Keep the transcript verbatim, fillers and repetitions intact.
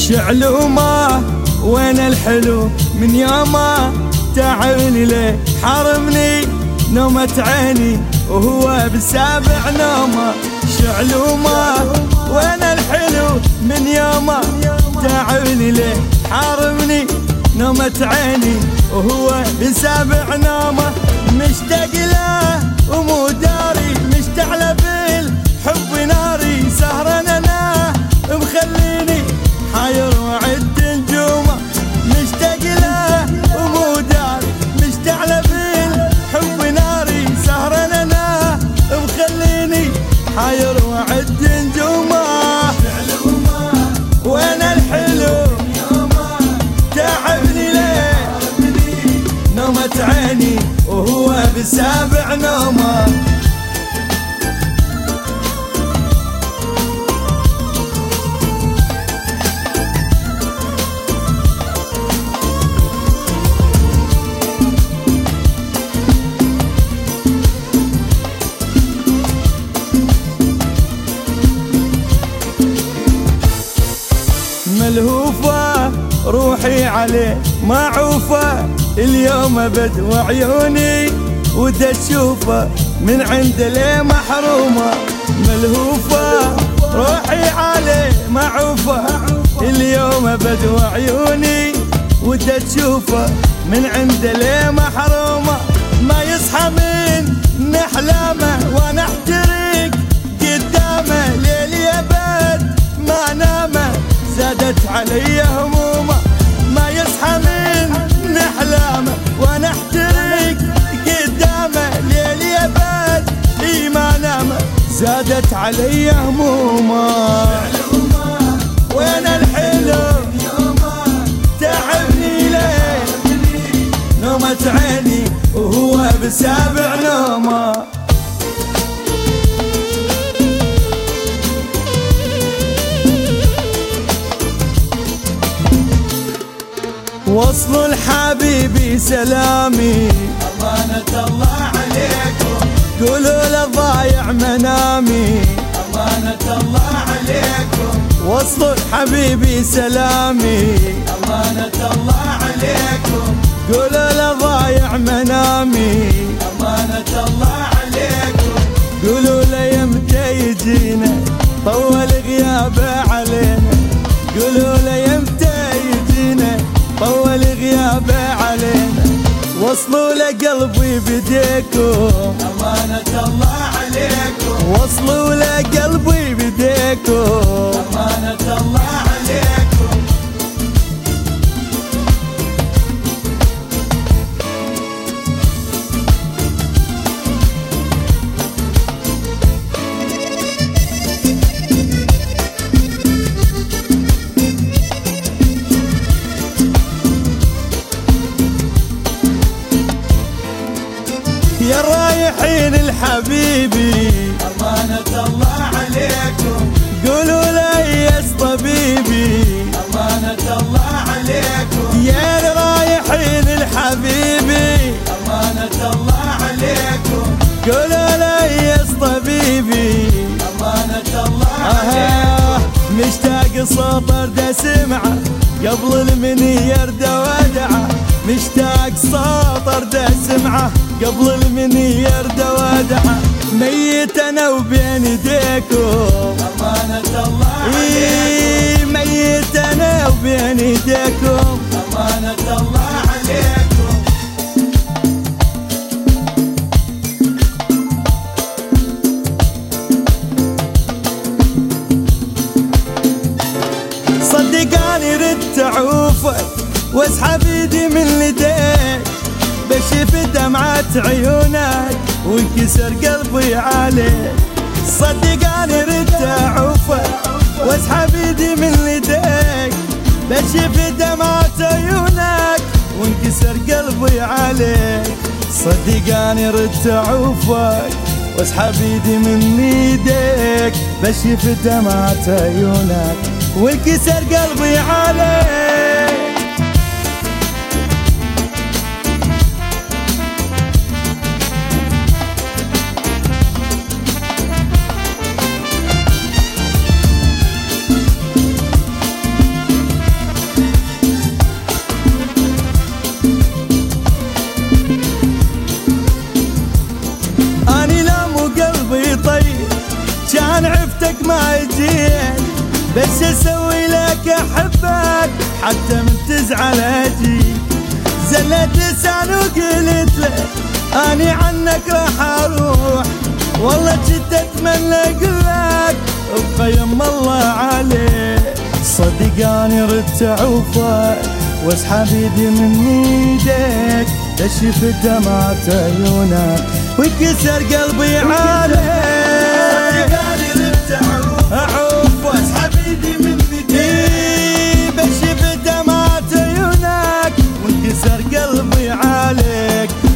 شعلومه وين الحلو من يومه تعبني ليه حرمني نومة عيني وهو بالسابع نومه. شعلومه وين الحلو من يومه تعبني ليه حرمني نومة عيني وهو بالسابع نومه. مشتاق له ومو داري مشتعل بالحب ناري سهران انا مخليني حاير وعد نجومه. مشتاق له ومو داري مشتعل بالحب ناري سهران انا مخليني حاير وعد نجومه. وين الحلو تعبني ليه نومة عيني وهو بالسابع نومه. ملهوفة روحي عليه معوفة اليوم ابد وعيوني ودي اشوفه من عند ليه محرومة. ملهوفة روحي عليه معوفة اليوم ابد وعيوني ودي اشوفه من عند ليه محرومة. ما يصحى من نحلامه وانا احترق قدامه ليلي ابد ما نامه زادت علي همومه. ما يصحى من نحلامه وانا احترق قدامه ليلي ابد اي ما نامه زادت علي همومه. وين الحلو تعبني ليه نومة عيني وهو بالسابع نومه. وصلوا لحبيبي سلامي أمانة الله عليكم قولوا له ضايع منامي. أمانة الله عليكم وصلوا لحبيبي سلامي أمانة الله عليكم قولوا له ضايع منامي. أمانة الله عليكم قولوا له يمتى يجينا طول غيابه علينا. قولوا له يمتى يجينا طول غيابه علينا. وصلوا لقلبي بديكم أمانة الله عليكم وصلوا لقلبي بديكم أمانة الله عليكم. يا رايحين الحبيبي أمانة الله عليكم قولوا له يا طبيبي. أمانة الله عليكم يا رايحين الحبيبي أمانة الله عليكم قولوا له يا طبيبي. أمانة الله آه عليكم مشتاق صوت ارد اسمعه قبل المنير دودعه. مشتاق صوت ارد اسمعه قبل المنير دودعه. ميت انا وبين يديكم أمانة الله إيه عليكم ميت انا وبين يديكم. أمانة الله عليكم صدقاني ردت اعوفك واسحب ايدي من يديك بشوف دمعة عيونك وانكسر قلبي عليك. صدقاني ردت اعوفك واسحب ايدي من يديك بشوف دمعة عيونك وانكسر قلبي عليك. صدقاني ردت اعوفك واسحب ايدي من يديك بشوف دمعة عيونك وانكسر قلبي عليك. اسوي لك احبك حتى من تزعل اجي. زلت لسان وقلت له اني عنك راح اروح، والله جد اتمنى اقولك ابقى يم الله عليك. صدقاني ردت اعوفك واسحب ايدي من ايديك، تشف دمعة عيونك وانكسر قلبي عليك. صدقاني ردت اعوفك واسحب ايدي من ايديك، بشف دمعة عيونك وانكسر قلبي عليك.